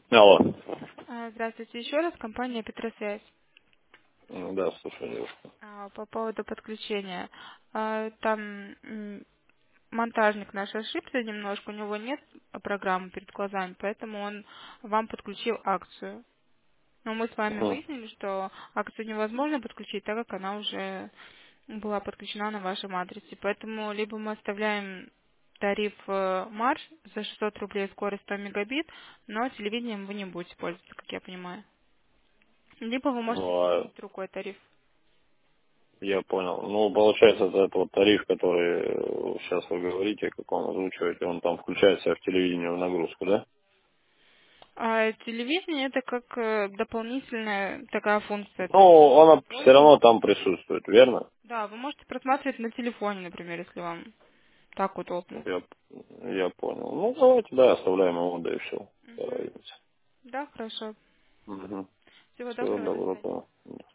Алло. Здравствуйте еще раз, компания Петросвязь. Да, слушай, девушка. По поводу подключения. Там монтажник наш ошибся немножко, у него нет программы перед глазами, поэтому он вам подключил акцию. Но мы с вами Мгм. выяснили, что акцию невозможно подключить, так как она уже была подключена на вашем адресе. Поэтому либо мы оставляем тариф марш за 600 рублей, скорость 100 мегабит, но телевидением вы не будете пользоваться, как я понимаю. Либо вы можете Ну, сменить другой тариф. я понял. Ну, получается, это вот тариф, который сейчас вы говорите, как он озвучиваете, он там включается в телевидение в нагрузку, да? А телевидение это как дополнительная такая функция. То есть Ну, она все пользоваться. равно там присутствует, верно? Да, вы можете просматривать на телефоне, например, если вам так удобно. Я понял. Ну, давайте, да, оставляем его, да и все. Мгм. Да, хорошо. Угу. Всего Всего доброго, до свидания. доброго.